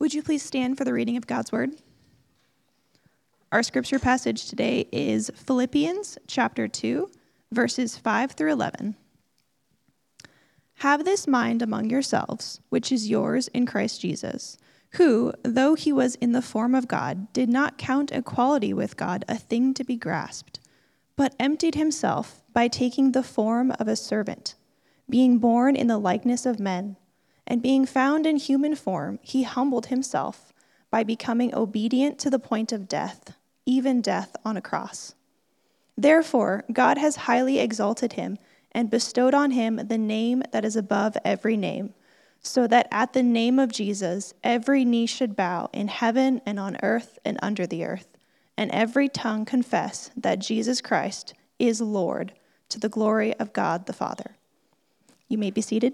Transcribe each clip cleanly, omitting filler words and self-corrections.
Would you please stand for the reading of God's word? Our scripture passage today is Philippians chapter 2, verses 5 through 11. Have this mind among yourselves, which is yours in Christ Jesus, who, though he was in the form of God, did not count equality with God a thing to be grasped, but emptied himself by taking the form of a servant, being born in the likeness of men, and being found in human form, he humbled himself by becoming obedient to the point of death, even death on a cross. Therefore, God has highly exalted him and bestowed on him the name that is above every name, so that at the name of Jesus, every knee should bow in heaven and on earth and under the earth, and every tongue confess that Jesus Christ is Lord, to the glory of God the Father. You may be seated.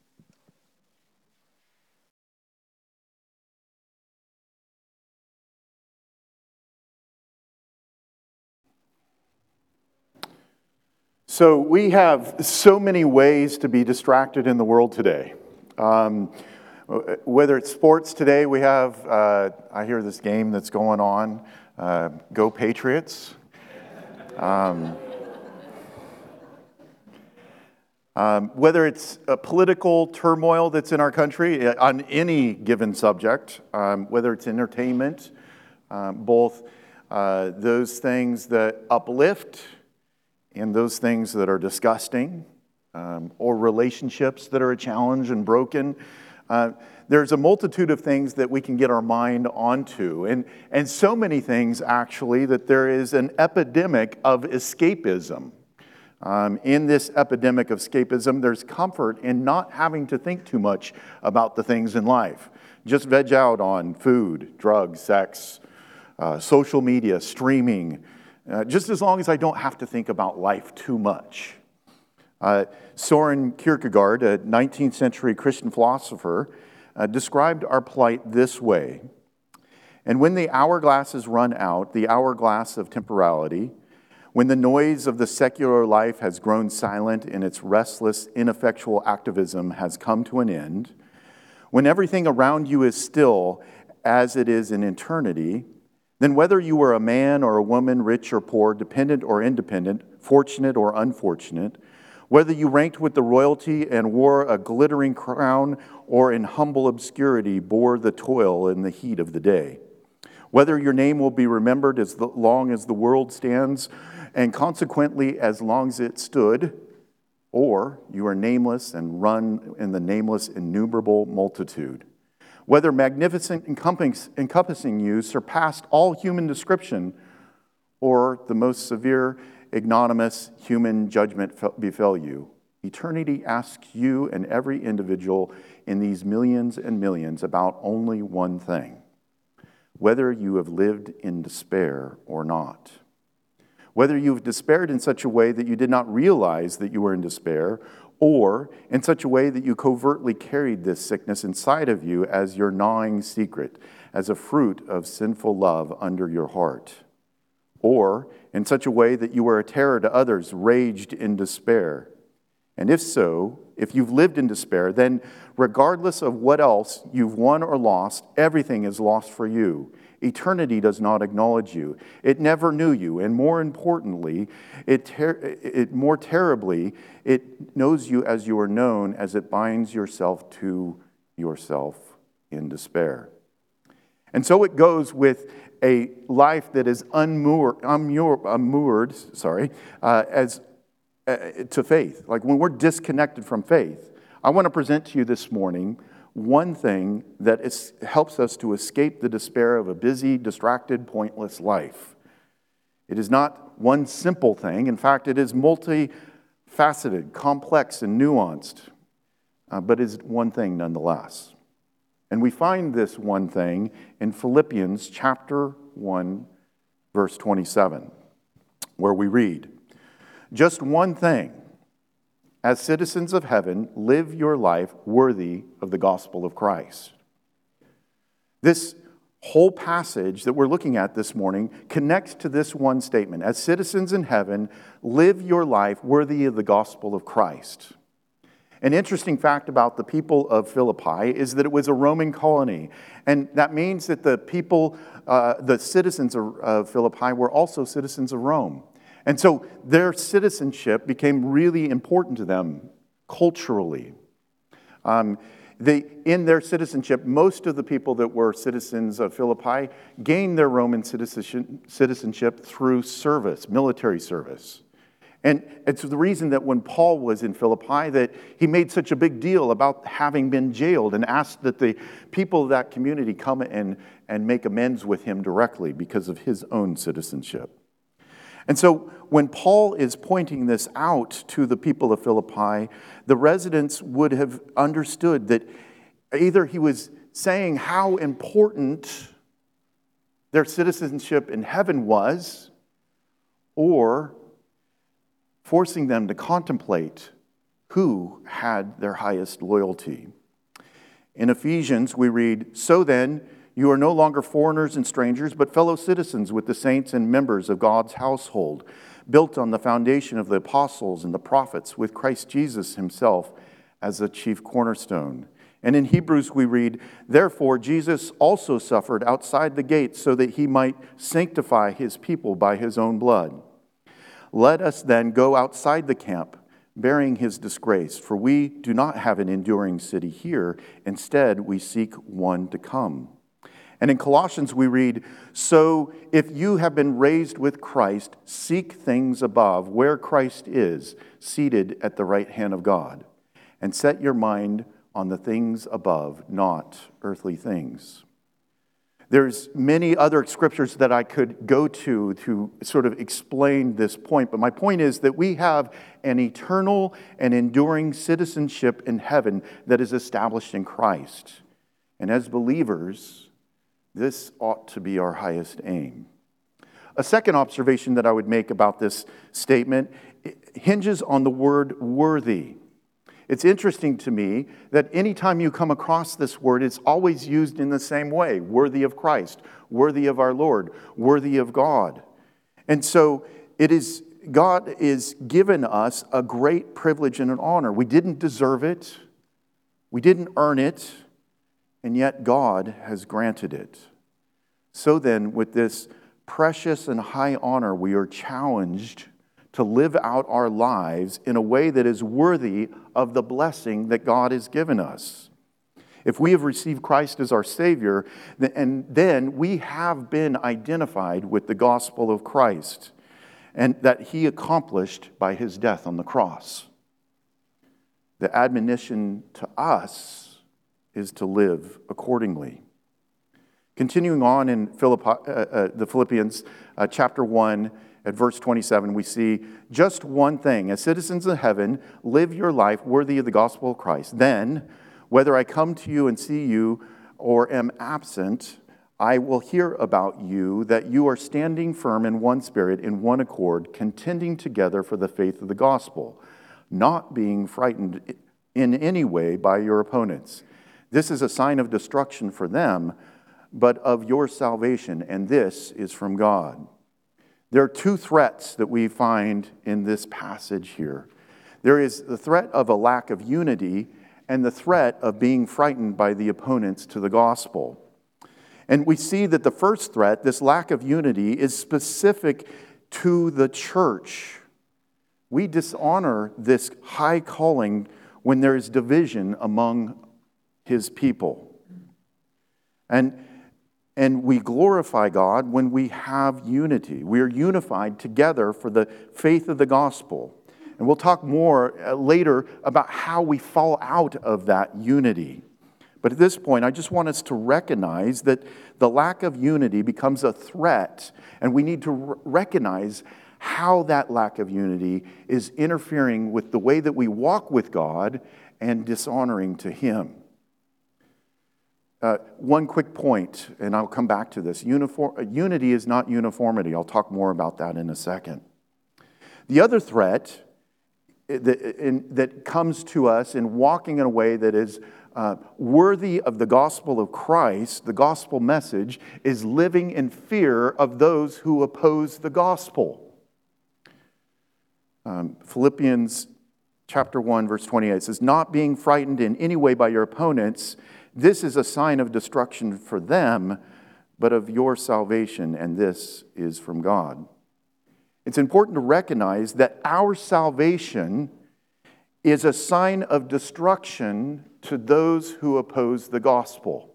So we have so many ways to be distracted in the world today. Whether it's sports today, we have, I hear this game that's going on, Go Patriots. Whether it's a political turmoil that's in our country on any given subject, whether it's entertainment, both those things that uplift and those things that are disgusting, or relationships that are a challenge and broken. There's a multitude of things that we can get our mind onto, and so many things, actually, that there is an epidemic of escapism. In this epidemic of escapism, there's comfort in not having to think too much about the things in life. Just veg out on food, drugs, sex, social media, streaming, just as long as I don't have to think about life too much. Soren Kierkegaard, a 19th century Christian philosopher, described our plight this way. And when the hourglasses run out, the hourglass of temporality, when the noise of the secular life has grown silent and its restless, ineffectual activism has come to an end, when everything around you is still as it is in eternity, then whether you were a man or a woman, rich or poor, dependent or independent, fortunate or unfortunate, whether you ranked with the royalty and wore a glittering crown or in humble obscurity bore the toil in the heat of the day, whether your name will be remembered as long as the world stands and consequently as long as it stood, or you are nameless and run in the nameless innumerable multitude. Whether magnificent encompassing you surpassed all human description, or the most severe, ignominious human judgment befell you, eternity asks you and every individual in these millions and millions about only one thing: whether you have lived in despair or not. Whether you've despaired in such a way that you did not realize that you were in despair, or in such a way that you covertly carried this sickness inside of you as your gnawing secret, as a fruit of sinful love under your heart. Or in such a way that you were a terror to others, raged in despair. And if so, if you've lived in despair, then regardless of what else you've won or lost, everything is lost for you. Eternity does not acknowledge you. It never knew you. And more importantly, more terribly, it knows you as you are known, as it binds yourself to yourself in despair. And so it goes with a life that is unmoored, to faith. Like when we're disconnected from faith. I want to present to you this morning one thing that helps us to escape the despair of a busy, distracted, pointless life. It is not one simple thing. In fact, it is multifaceted, complex, and nuanced, but is one thing nonetheless. And we find this one thing in Philippians chapter 1, verse 27, where we read, "Just one thing. As citizens of heaven, live your life worthy of the gospel of Christ." This whole passage that we're looking at this morning connects to this one statement. As citizens in heaven, live your life worthy of the gospel of Christ. An interesting fact about the people of Philippi is that it was a Roman colony. And that means that the people, the citizens of Philippi were also citizens of Rome. And so their citizenship became really important to them culturally. In their citizenship, most of the people that were citizens of Philippi gained their Roman citizenship through service, military service. And it's the reason that when Paul was in Philippi that he made such a big deal about having been jailed and asked that the people of that community come and make amends with him directly because of his own citizenship. And so when Paul is pointing this out to the people of Philippi, the residents would have understood that either he was saying how important their citizenship in heaven was, or forcing them to contemplate who had their highest loyalty. In Ephesians, we read, "So then, you are no longer foreigners and strangers, but fellow citizens with the saints and members of God's household, built on the foundation of the apostles and the prophets, with Christ Jesus himself as the chief cornerstone." And in Hebrews we read, "Therefore Jesus also suffered outside the gates so that he might sanctify his people by his own blood. Let us then go outside the camp, bearing his disgrace, for we do not have an enduring city here. Instead, we seek one to come." And in Colossians we read, "So if you have been raised with Christ, seek things above, where Christ is, seated at the right hand of God. And set your mind on the things above, not earthly things." There's many other scriptures that I could go to sort of explain this point, but my point is that we have an eternal and enduring citizenship in heaven that is established in Christ. And as believers, this ought to be our highest aim. A second observation that I would make about this statement hinges on the word worthy. It's interesting to me that anytime you come across this word, it's always used in the same way: worthy of Christ, worthy of our Lord, worthy of God. And so God is given us a great privilege and an honor. We didn't deserve it, we didn't earn it, and yet God has granted it. So then, with this precious and high honor, we are challenged to live out our lives in a way that is worthy of the blessing that God has given us. If we have received Christ as our Savior, then we have been identified with the gospel of Christ and that he accomplished by his death on the cross. The admonition to us is to live accordingly. Continuing on in the Philippians chapter 1, at verse 27, we see just one thing: as citizens of heaven, live your life worthy of the gospel of Christ. Then, whether I come to you and see you or am absent, I will hear about you, that you are standing firm in one spirit, in one accord, contending together for the faith of the gospel, not being frightened in any way by your opponents. This is a sign of destruction for them, but of your salvation, and this is from God. There are two threats that we find in this passage here. There is the threat of a lack of unity and the threat of being frightened by the opponents to the gospel. And we see that the first threat, this lack of unity, is specific to the church. We dishonor this high calling when there is division among his people. And we glorify God when we have unity. We are unified together for the faith of the gospel. And we'll talk more later about how we fall out of that unity. But at this point, I just want us to recognize that the lack of unity becomes a threat, and we need to recognize how that lack of unity is interfering with the way that we walk with God and dishonoring to him. One quick point, and I'll come back to this. Unity is not uniformity. I'll talk more about that in a second. The other threat that comes to us in walking in a way that is worthy of the gospel of Christ, the gospel message, is living in fear of those who oppose the gospel. Philippians chapter 1, verse 28. It says, not being frightened in any way by your opponents, this is a sign of destruction for them, but of your salvation, and this is from God. It's important to recognize that our salvation is a sign of destruction to those who oppose the gospel.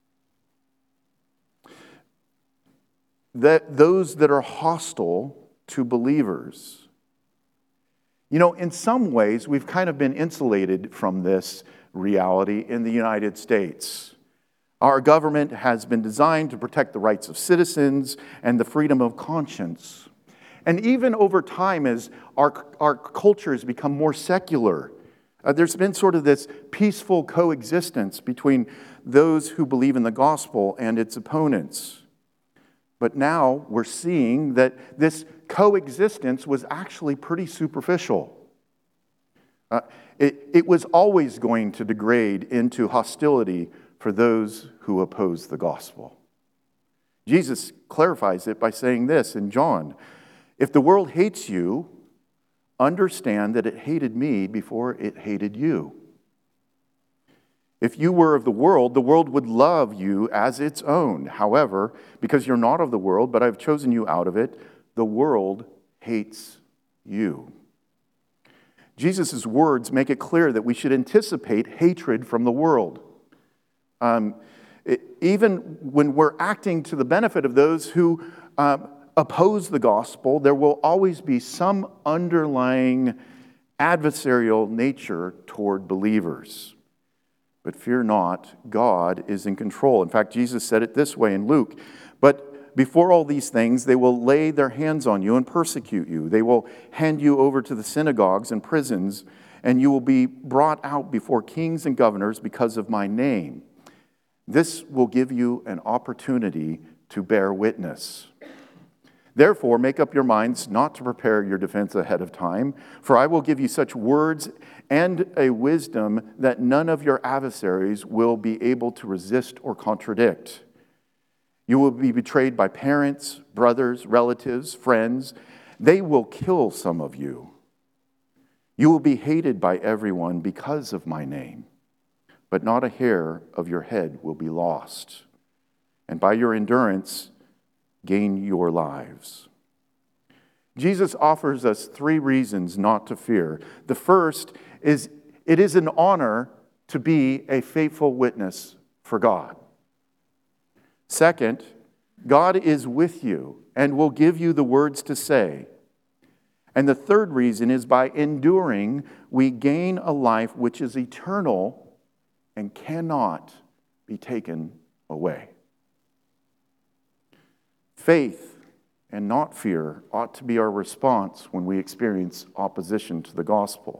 That those that are hostile to believers. You know, in some ways, we've kind of been insulated from this reality in the United States. Our government has been designed to protect the rights of citizens and the freedom of conscience. And even over time, as our culture has become more secular, there's been sort of this peaceful coexistence between those who believe in the gospel and its opponents. But now we're seeing that this coexistence was actually pretty superficial. It was always going to degrade into hostility for those who oppose the gospel. Jesus clarifies it by saying this in John, if the world hates you, understand that it hated me before it hated you. If you were of the world would love you as its own. However, because you're not of the world, but I've chosen you out of it, the world hates you. Jesus' words make it clear that we should anticipate hatred from the world. Even when we're acting to the benefit of those who oppose the gospel, there will always be some underlying adversarial nature toward believers. But fear not, God is in control. In fact, Jesus said it this way in Luke, but before all these things, they will lay their hands on you and persecute you. They will hand you over to the synagogues and prisons, and you will be brought out before kings and governors because of my name. This will give you an opportunity to bear witness. Therefore, make up your minds not to prepare your defense ahead of time, for I will give you such words and a wisdom that none of your adversaries will be able to resist or contradict. You will be betrayed by parents, brothers, relatives, friends. They will kill some of you. You will be hated by everyone because of my name, but not a hair of your head will be lost. And by your endurance, gain your lives. Jesus offers us 3 reasons not to fear. The first is it is an honor to be a faithful witness for God. Second, God is with you and will give you the words to say. And the third reason is by enduring, we gain a life which is eternal and cannot be taken away. Faith and not fear ought to be our response when we experience opposition to the gospel.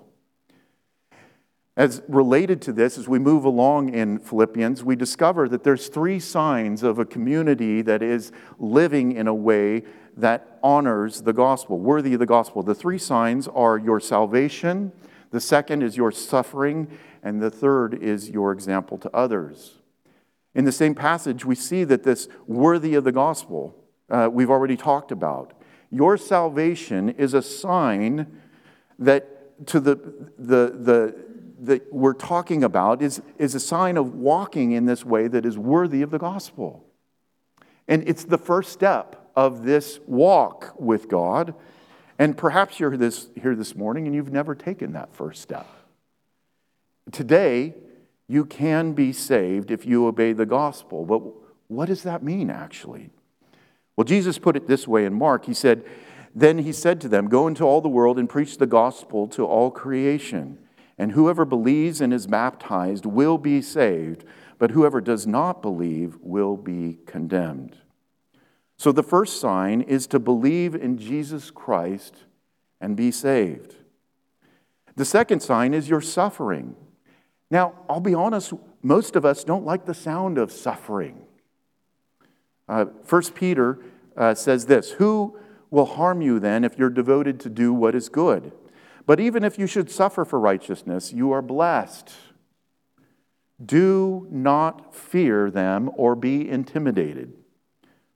As related to this, as we move along in Philippians, we discover that there's 3 signs of a community that is living in a way that honors the gospel, worthy of the gospel. The 3 signs are your salvation, the second is your suffering, and the third is your example to others. In the same passage, we see that this worthy of the gospel, we've already talked about. Your salvation is a sign that to that we're talking about is a sign of walking in this way that is worthy of the gospel. And it's the first step of this walk with God. And perhaps you're here this morning and you've never taken that first step. Today, you can be saved if you obey the gospel. But what does that mean, actually? Well, Jesus put it this way in Mark. He said, then he said to them, go into all the world and preach the gospel to all creation. And whoever believes and is baptized will be saved, but whoever does not believe will be condemned. So the first sign is to believe in Jesus Christ and be saved. The second sign is your suffering. Now, I'll be honest, most of us don't like the sound of suffering. 1 Peter says this, who will harm you then if you're devoted to do what is good? But even if you should suffer for righteousness, you are blessed. Do not fear them or be intimidated.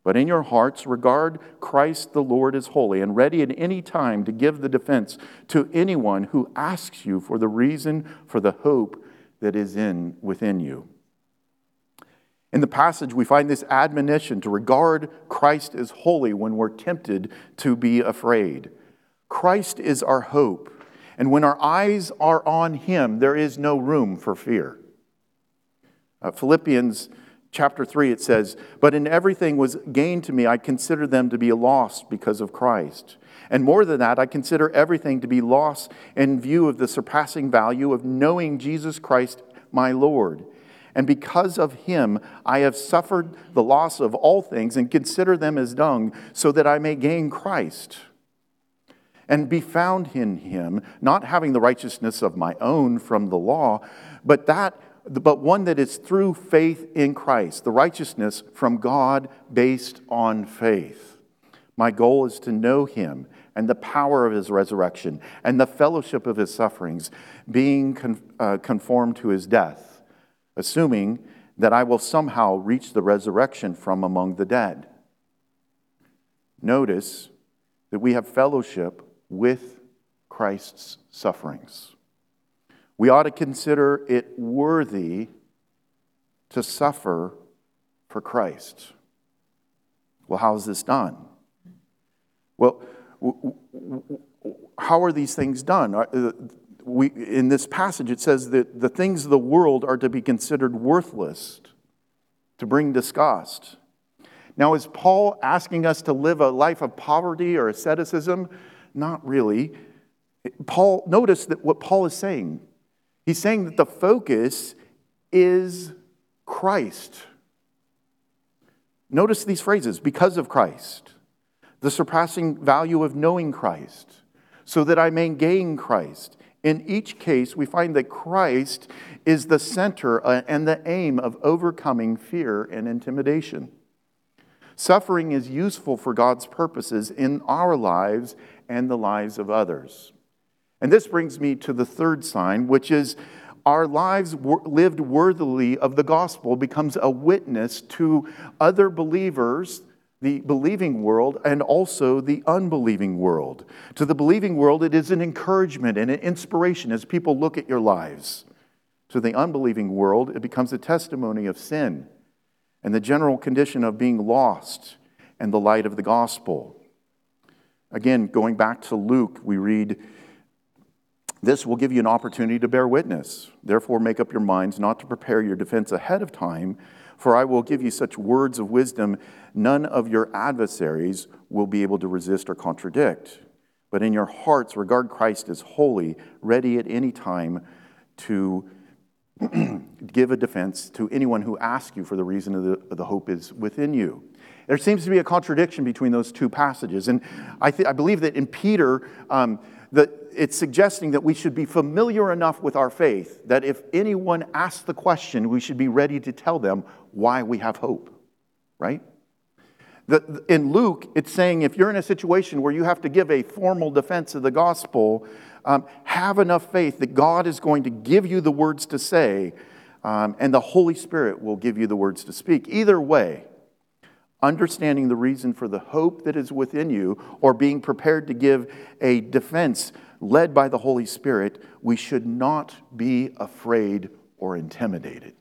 But in your hearts, regard Christ the Lord as holy and ready at any time to give the defense to anyone who asks you for the reason for the hope that is within you. In the passage, we find this admonition to regard Christ as holy when we're tempted to be afraid. Christ is our hope, and when our eyes are on Him, there is no room for fear. Philippians Chapter 3, it says, "But in everything was gain to me, I consider them to be lost because of Christ. And more than that, I consider everything to be lost in view of the surpassing value of knowing Jesus Christ, my Lord. And because of Him, I have suffered the loss of all things and consider them as dung, so that I may gain Christ and be found in Him, not having the righteousness of my own from the law, but one that is through faith in Christ, the righteousness from God based on faith. My goal is to know Him and the power of His resurrection and the fellowship of His sufferings, being conformed to His death, assuming that I will somehow reach the resurrection from among the dead." Notice that we have fellowship with Christ's sufferings. We ought to consider it worthy to suffer for Christ. Well, how is this done? Well, how are these things done? In this passage, it says that the things of the world are to be considered worthless, to bring disgust. Now, is Paul asking us to live a life of poverty or asceticism? Not really. Notice that what Paul is saying. He's saying that the focus is Christ. Notice these phrases: because of Christ, the surpassing value of knowing Christ, so that I may gain Christ. In each case, we find that Christ is the center and the aim of overcoming fear and intimidation. Suffering is useful for God's purposes in our lives and the lives of others. And this brings me to the third sign, which is our lives lived worthily of the gospel becomes a witness to other believers, the believing world, and also the unbelieving world. To the believing world, it is an encouragement and an inspiration as people look at your lives. To the unbelieving world, it becomes a testimony of sin and the general condition of being lost and the light of the gospel. Again, going back to Luke, we read, "This will give you an opportunity to bear witness. Therefore, make up your minds not to prepare your defense ahead of time, for I will give you such words of wisdom none of your adversaries will be able to resist or contradict. But in your hearts, regard Christ as holy, ready at any time to give a defense to anyone who asks you for the reason of the hope is within you." There seems to be a contradiction between those two passages. And I believe that in Peter, that it's suggesting that we should be familiar enough with our faith that if anyone asks the question, we should be ready to tell them why we have hope, right? In Luke, it's saying if you're in a situation where you have to give a formal defense of the gospel, have enough faith that God is going to give you the words to say, and the Holy Spirit will give you the words to speak. Either way, understanding the reason for the hope that is within you, or being prepared to give a defense led by the Holy Spirit, we should not be afraid or intimidated.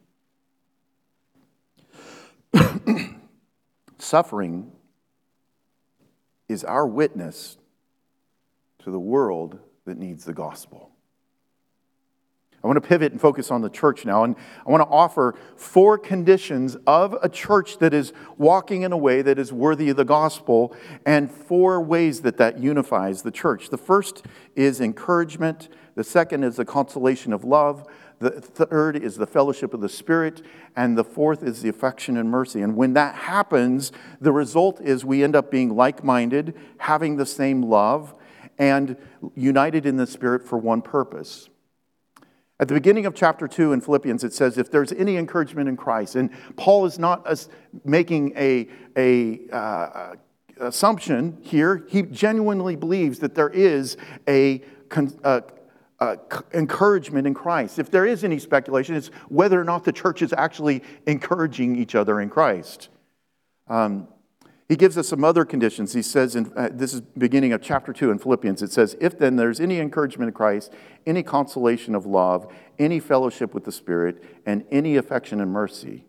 Suffering is our witness to the world that needs the gospel. I want to pivot and focus on the church now, and I want to offer 4 conditions of a church that is walking in a way that is worthy of the gospel, and 4 ways that unifies the church. The first is encouragement. The second is the consolation of love. The third is the fellowship of the Spirit. And the fourth is the affection and mercy. And when that happens, the result is we end up being like-minded, having the same love, and united in the Spirit for one purpose. At the beginning of chapter 2 in Philippians, it says, if there's any encouragement in Christ, and Paul is not making a assumption here. He genuinely believes that there is a encouragement in Christ. If there is any speculation, it's whether or not the church is actually encouraging each other in Christ. He gives us some other conditions. He says, this is beginning of chapter 2 in Philippians, it says, if then there's any encouragement in Christ, any consolation of love, any fellowship with the Spirit, and any affection and mercy.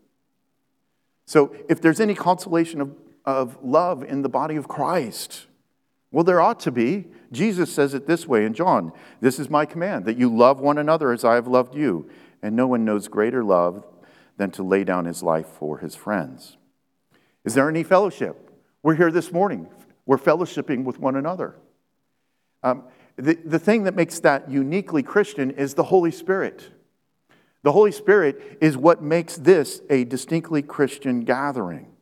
So if there's any consolation of love in the body of Christ, well, there ought to be. Jesus says it this way in John, this is my command, that you love one another as I have loved you. And no one knows greater love than to lay down his life for his friends. Is there any fellowship? We're here this morning. We're fellowshipping with one another. The thing that makes that uniquely Christian is the Holy Spirit. The Holy Spirit is what makes this a distinctly Christian gathering.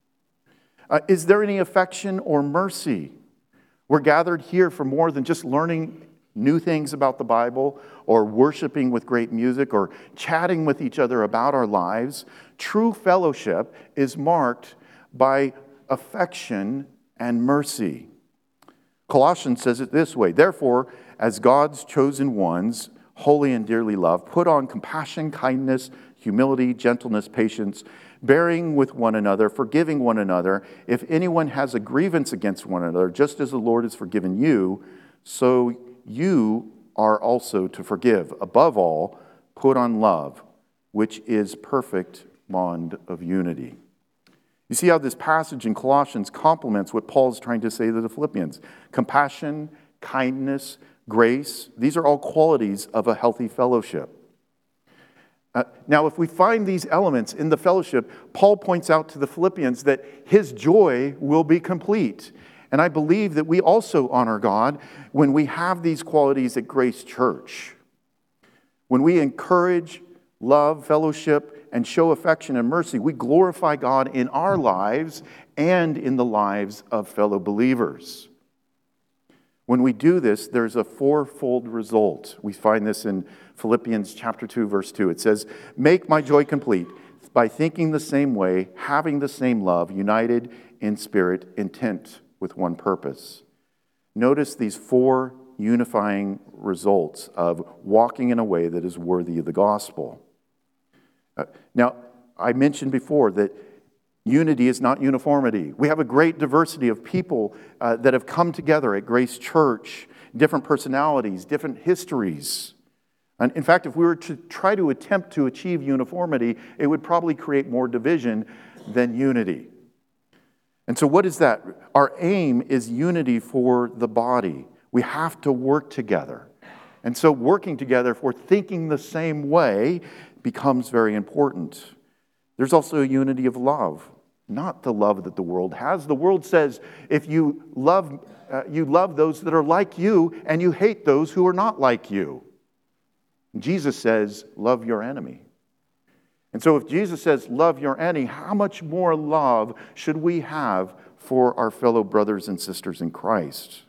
Is there any affection or mercy? We're gathered here for more than just learning new things about the Bible or worshiping with great music or chatting with each other about our lives. True fellowship is marked by affection and mercy. Colossians says it this way, therefore, as God's chosen ones, holy and dearly loved, put on compassion, kindness, humility, gentleness, patience, bearing with one another, forgiving one another. If anyone has a grievance against one another, just as the Lord has forgiven you, so you are also to forgive. Above all, put on love, which is perfect bond of unity. You see how this passage in Colossians complements what Paul is trying to say to the Philippians. Compassion, kindness, grace, these are all qualities of a healthy fellowship. Now, if we find these elements in the fellowship, Paul points out to the Philippians that his joy will be complete. And I believe that we also honor God when we have these qualities at Grace Church. When we encourage, love, fellowship, and show affection and mercy, we glorify God in our lives and in the lives of fellow believers. When we do this, there's a fourfold result. We find this in Philippians chapter 2, verse 2. It says, make my joy complete by thinking the same way, having the same love, united in spirit, intent with one purpose. Notice these four unifying results of walking in a way that is worthy of the gospel. Now, I mentioned before that unity is not uniformity. We have a great diversity of people that have come together at Grace Church, different personalities, different histories. And in fact, if we were to try to attempt to achieve uniformity, it would probably create more division than unity. And so what is that? Our aim is unity for the body. We have to work together. And so working together, if we're thinking the same way, becomes very important. There's also a unity of love, not the love that the world has. The world says if you love those that are like you and you hate those who are not like you. Jesus says, love your enemy. And so if Jesus says, love your enemy, how much more love should we have for our fellow brothers and sisters in Christ?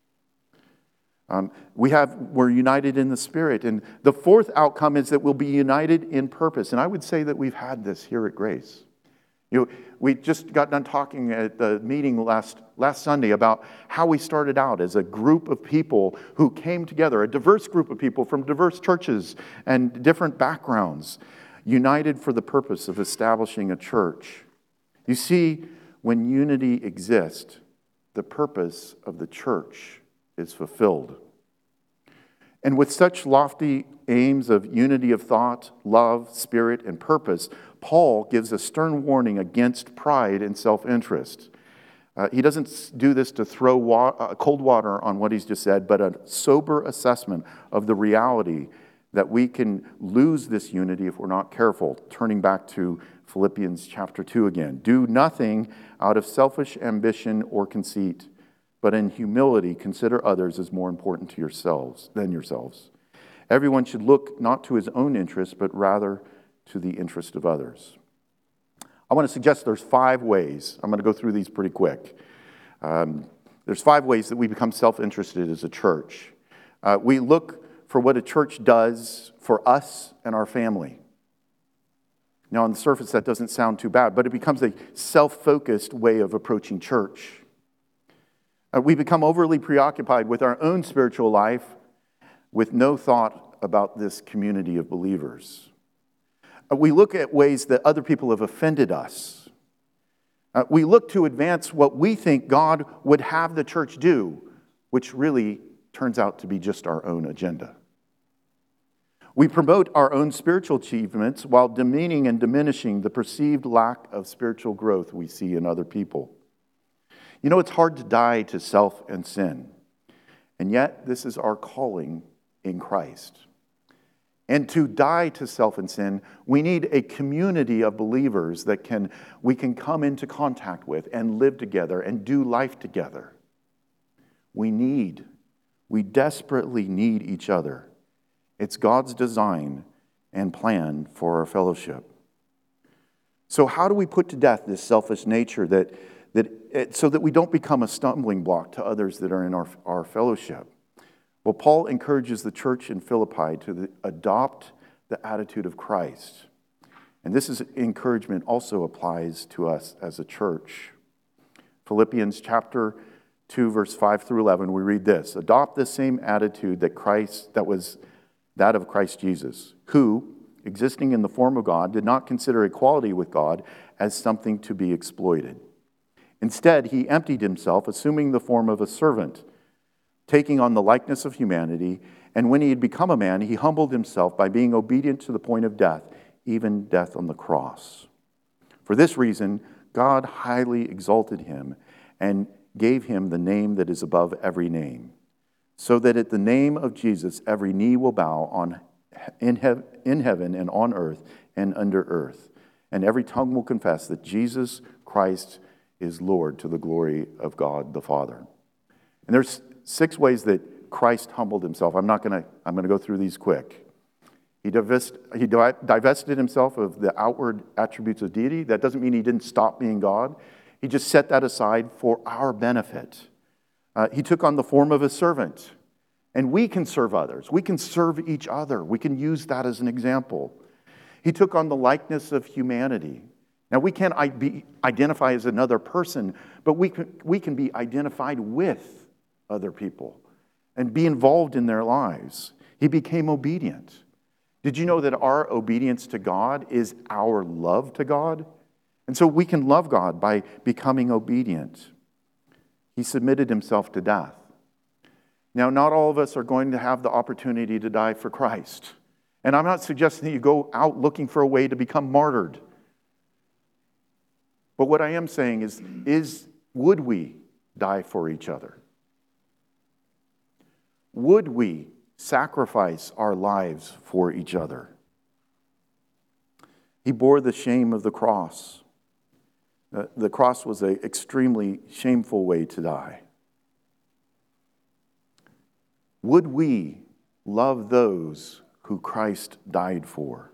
We're united in the Spirit. And the fourth outcome is that we'll be united in purpose. And I would say that we've had this here at Grace. We just got done talking at the meeting last Sunday about how we started out as a group of people who came together, a diverse group of people from diverse churches and different backgrounds, united for the purpose of establishing a church. You see, when unity exists, the purpose of the church is fulfilled. And with such lofty aims of unity of thought, love, spirit, and purpose, Paul gives a stern warning against pride and self-interest. He doesn't do this to throw cold water on what he's just said, but a sober assessment of the reality that we can lose this unity if we're not careful. Turning back to Philippians chapter 2 again. Do nothing out of selfish ambition or conceit, but in humility consider others as more important to yourselves than yourselves. Everyone should look not to his own interest, but rather to the interest of others. I want to suggest there's 5 ways. I'm going to go through these pretty quick. There's 5 ways that we become self-interested as a church. We look for what a church does for us and our family. Now, on the surface, that doesn't sound too bad, but it becomes a self-focused way of approaching church. We become overly preoccupied with our own spiritual life with no thought about this community of believers. We look at ways that other people have offended us. We look to advance what we think God would have the church do, which really turns out to be just our own agenda. We promote our own spiritual achievements while demeaning and diminishing the perceived lack of spiritual growth we see in other people. You know, it's hard to die to self and sin, and yet this is our calling in Christ. And to die to self and sin, we need a community of believers that we can come into contact with and live together and do life together. We desperately need each other. It's God's design and plan for our fellowship. So how do we put to death this selfish nature so that we don't become a stumbling block to others that are in our fellowship? Well, Paul encourages the church in Philippi to adopt the attitude of Christ. And this encouragement also applies to us as a church. Philippians chapter 2, verse 5 through 11, we read this: "Adopt the same attitude that was that of Christ Jesus, who, existing in the form of God, did not consider equality with God as something to be exploited. Instead, he emptied himself, assuming the form of a servant, taking on the likeness of humanity, and when he had become a man, he humbled himself by being obedient to the point of death, even death on the cross. For this reason, God highly exalted him and gave him the name that is above every name, so that at the name of Jesus every knee will bow in heaven and on earth and under earth, and every tongue will confess that Jesus Christ is Lord, to the glory of God the Father." And there's 6 ways that Christ humbled himself. I'm going to go through these quick. He divested himself of the outward attributes of deity. That doesn't mean he didn't stop being God. He just set that aside for our benefit. He took on the form of a servant. And we can serve others. We can serve each other. We can use that as an example. He took on the likeness of humanity. Now, we can't identify as another person, but we can be identified with other people and be involved in their lives. He became obedient. Did you know that our obedience to God is our love to God? And so we can love God by becoming obedient. He submitted himself to death. Now, not all of us are going to have the opportunity to die for Christ. And I'm not suggesting that you go out looking for a way to become martyred. But what I am saying is would we die for each other? Would we sacrifice our lives for each other? He bore the shame of the cross. The cross was an extremely shameful way to die. Would we love those who Christ died for?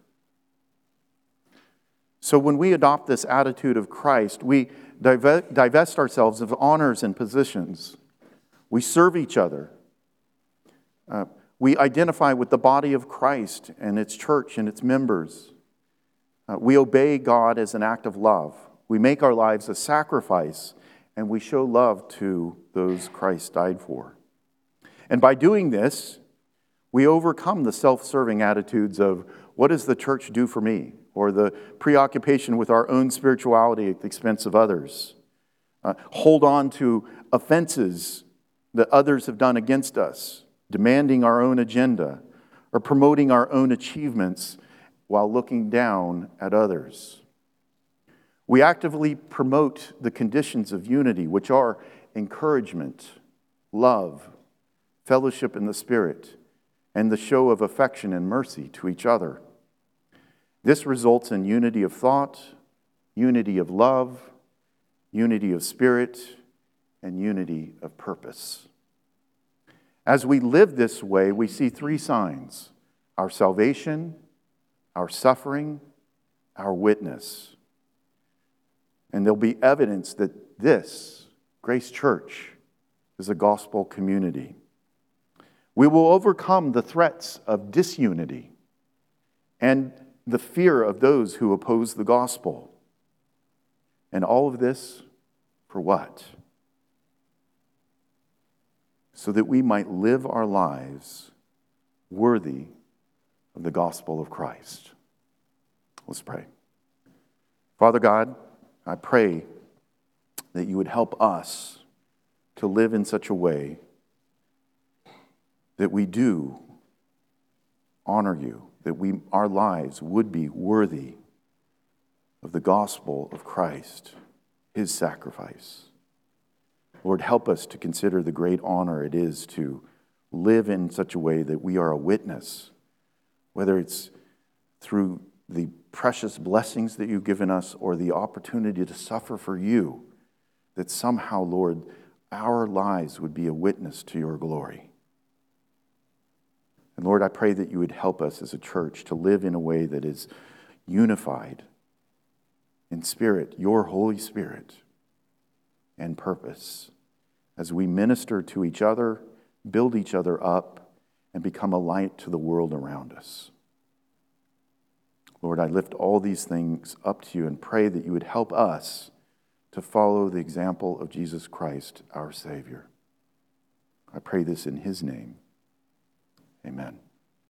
So when we adopt this attitude of Christ, we divest ourselves of honors and positions. We serve each other. We identify with the body of Christ and its church and its members. We obey God as an act of love. We make our lives a sacrifice, and we show love to those Christ died for. And by doing this, we overcome the self-serving attitudes of, what does the church do for me? Or the preoccupation with our own spirituality at the expense of others. Hold on to offenses that others have done against us, demanding our own agenda, or promoting our own achievements while looking down at others. We actively promote the conditions of unity, which are encouragement, love, fellowship in the Spirit, and the show of affection and mercy to each other. This results in unity of thought, unity of love, unity of spirit, and unity of purpose. As we live this way, we see 3 signs: our salvation, our suffering, our witness. And there'll be evidence that this, Grace Church, is a gospel community. We will overcome the threats of disunity and the fear of those who oppose the gospel. And all of this for what? So that we might live our lives worthy of the gospel of Christ. Let's pray. Father God, I pray that you would help us to live in such a way that we do honor you, that our lives would be worthy of the gospel of Christ, his sacrifice. Lord, help us to consider the great honor it is to live in such a way that we are a witness, whether it's through the precious blessings that you've given us or the opportunity to suffer for you, that somehow, Lord, our lives would be a witness to your glory. And Lord, I pray that you would help us as a church to live in a way that is unified in spirit, your Holy Spirit, and purpose, as we minister to each other, build each other up, and become a light to the world around us. Lord, I lift all these things up to you and pray that you would help us to follow the example of Jesus Christ, our Savior. I pray this in his name. Amen.